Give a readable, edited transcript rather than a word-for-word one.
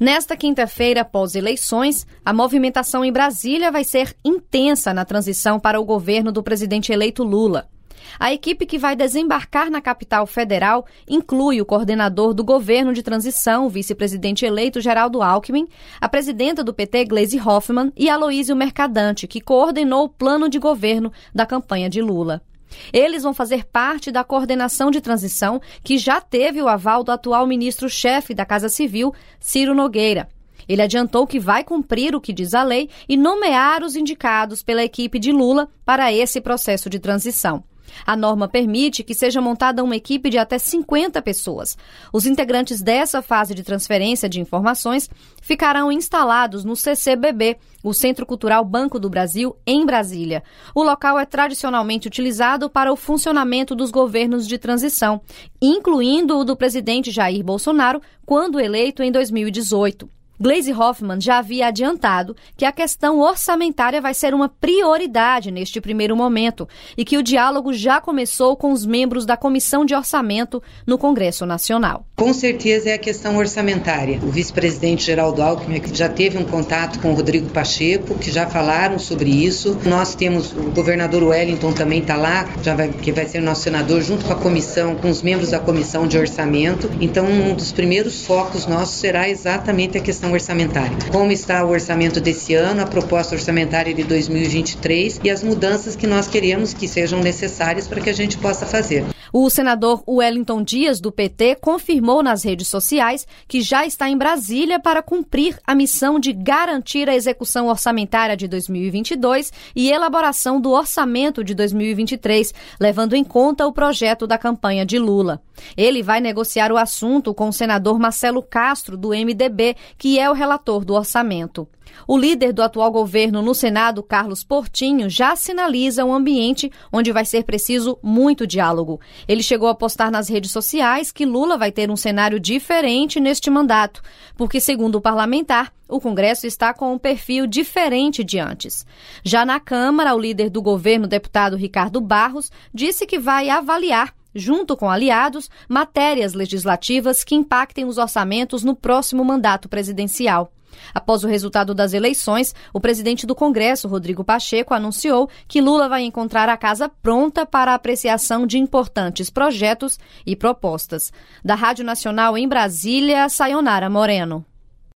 Nesta quinta-feira, após eleições, a movimentação em Brasília vai ser intensa na transição para o governo do presidente eleito Lula. A equipe que vai desembarcar na capital federal inclui o coordenador do governo de transição, o vice-presidente eleito Geraldo Alckmin, a presidenta do PT, Gleisi Hoffmann, e Aloísio Mercadante, que coordenou o plano de governo da campanha de Lula. Eles vão fazer parte da coordenação de transição que já teve o aval do atual ministro-chefe da Casa Civil, Ciro Nogueira. Ele adiantou que vai cumprir o que diz a lei e nomear os indicados pela equipe de Lula para esse processo de transição. A norma permite que seja montada uma equipe de até 50 pessoas. Os integrantes dessa fase de transferência de informações ficarão instalados no CCBB, o Centro Cultural Banco do Brasil, em Brasília. O local é tradicionalmente utilizado para o funcionamento dos governos de transição, incluindo o do presidente Jair Bolsonaro, quando eleito em 2018. Gleisi Hoffmann já havia adiantado que a questão orçamentária vai ser uma prioridade neste primeiro momento e que o diálogo já começou com os membros da Comissão de Orçamento no Congresso Nacional. Com certeza é a questão orçamentária. O vice-presidente Geraldo Alckmin já teve um contato com o Rodrigo Pacheco, que já falaram sobre isso. Nós temos o governador Wellington também está lá, que vai ser nosso senador, junto com a comissão, com os membros da Comissão de Orçamento. Então, um dos primeiros focos nossos será exatamente a questão orçamentária. Como está o orçamento desse ano, a proposta orçamentária de 2023 e as mudanças que nós queremos que sejam necessárias para que a gente possa fazer. O senador Wellington Dias, do PT, confirmou nas redes sociais que já está em Brasília para cumprir a missão de garantir a execução orçamentária de 2022 e elaboração do orçamento de 2023, levando em conta o projeto da campanha de Lula. Ele vai negociar o assunto com o senador Marcelo Castro, do MDB, que é o relator do orçamento. O líder do atual governo no Senado, Carlos Portinho, já sinaliza um ambiente onde vai ser preciso muito diálogo. Ele chegou a postar nas redes sociais que Lula vai ter um cenário diferente neste mandato, porque, segundo o parlamentar, o Congresso está com um perfil diferente de antes. Já na Câmara, o líder do governo, deputado Ricardo Barros, disse que vai avaliar, junto com aliados, matérias legislativas que impactem os orçamentos no próximo mandato presidencial. Após o resultado das eleições, o presidente do Congresso, Rodrigo Pacheco, anunciou que Lula vai encontrar a casa pronta para a apreciação de importantes projetos e propostas. Da Rádio Nacional em Brasília, Sayonara Moreno.